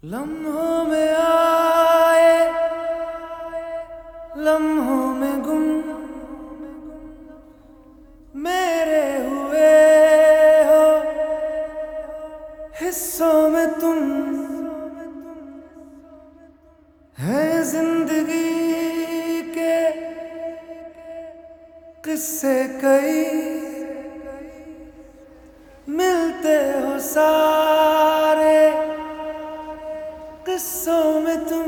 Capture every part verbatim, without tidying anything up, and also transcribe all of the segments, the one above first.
लम्हों में आए लम्हों में गुम मेरे हुए हो हिस्सों में तुम है जिंदगी के किस्से कई मिलते हो सारे किस्सों में तुम।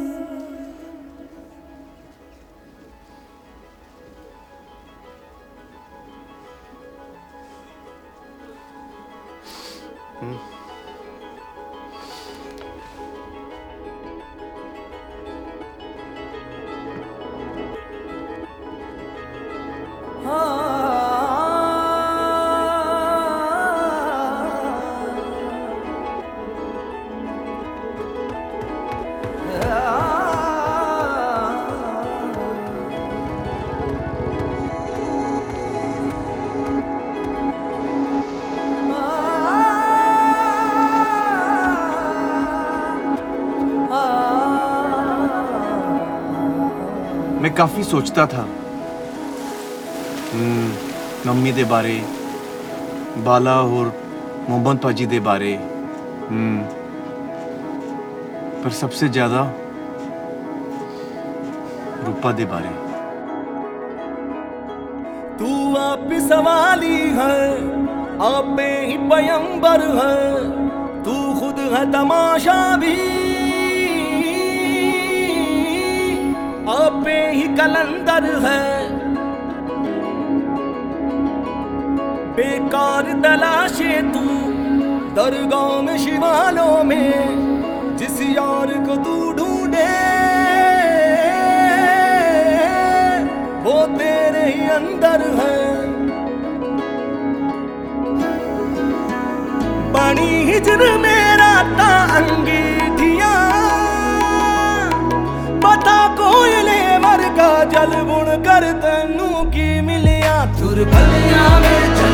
मैं काफी सोचता था मम्मी दे बारे, बाला और मोहम्मद पाजी दे बारे, पर सबसे ज्यादा रूपा दे बारे। तू आप सवाली है, आप ही पैगंबर है, तू खुद है तमाशा भी, आप ही कलंदर है। बेकार तलाशे तू दरगाह में शिवालों में, जिस यार को तू ढूंढे वो तेरे ही अंदर है। बड़ी हिजर मेरा ता अंगीठिया, पता कोयले वर्गा जल बुन कर तैनू की मिलिया तुर भलिया में।